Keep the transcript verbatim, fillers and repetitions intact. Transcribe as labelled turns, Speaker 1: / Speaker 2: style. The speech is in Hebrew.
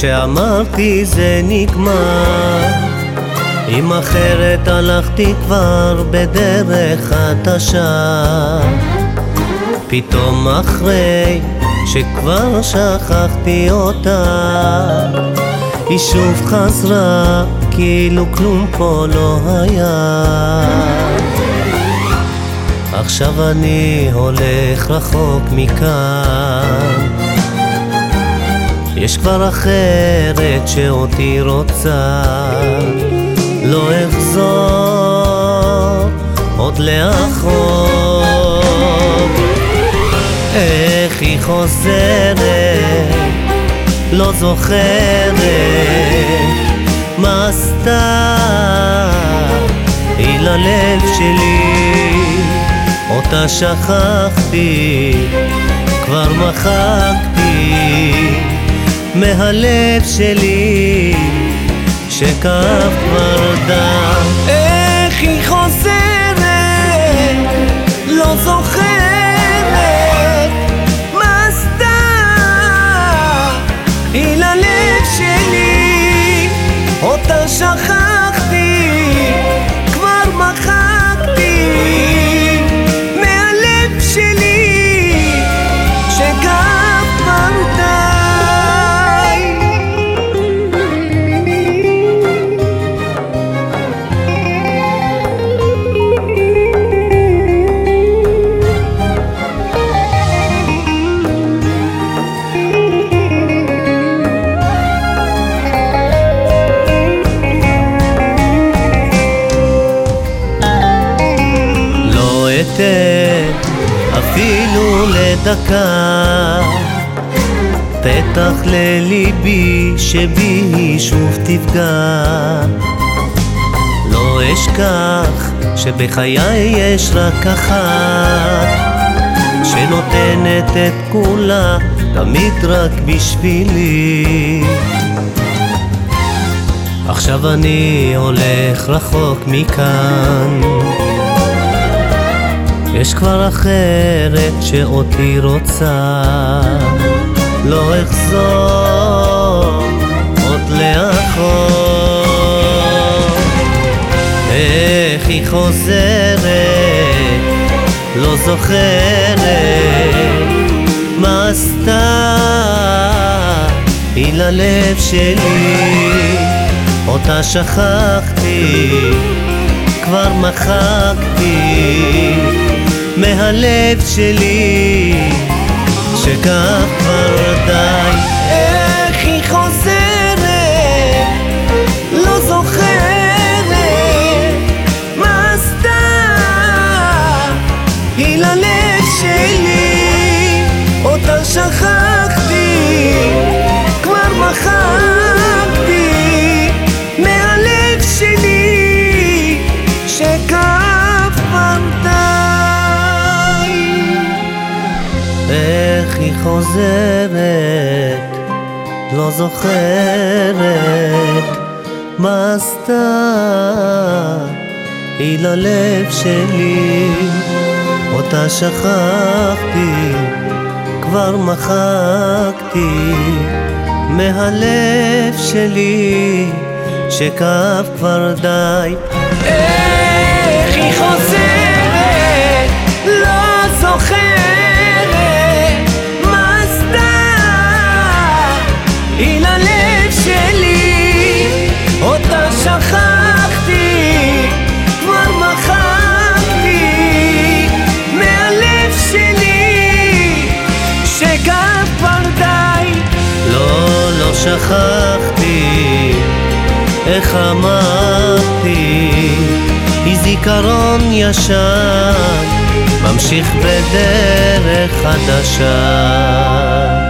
Speaker 1: כשאמרתי זה נגמר, עם אחרת הלכתי כבר בדרך חדשה. פתאום אחרי שכבר שכחתי אותה, היא שוב חזרה כאילו כלום פה לא היה. עכשיו אני הולך רחוק מכאן, יש כבר אחרת שאותי רוצה. לא אחזור עוד לאחור. איך היא חוזרת, לא זוכרת מה עשתה היא ללב שלי. אותה שכחתי, כבר מחקתי מהלב שלי שכאב כבר דם. איך היא חוזרת, לא זוכרת מה עשתה היא ללב שלי. אותה שכחתי, כבר מחקתי מהלב שלי שכאב כבר דם. אפילו לדקה פתח לליבי שבי היא שוב תפגע. לא אשכח שבחיי יש רק אחת שנותנת את כולה תמיד רק בשבילי. עכשיו אני הולך רחוק מכאן, יש כבר אחרת שאותי רוצה. לא אחזור עוד לאחור. איך היא חוזרת, לא זוכרת מה עשתה היא ללב שלי. אותה שכחתי, כבר מחקתי מהלב שלי שכאב כבר די. איך היא חוזרת, לא זוכרת מה עשתה היא ללב שלי. אותה שכחתי, כבר מחקתי מהלב שלי שכאב כבר די. איך היא חוזרת, לא זוכרת מה עשתה היא ללב שלי. אותה שכחתי, כבר מחקתי מהלב שלי שכאב כבר די. איך היא חוזרת, לא זוכרת היא ללב שלי. אותה שכחתי, כבר מחקתי מהלב שלי שכאב כבר די. לא, לא שכחתי, איך אמרתי, היא זיכרון ישן ממשיך בדרך חדשה.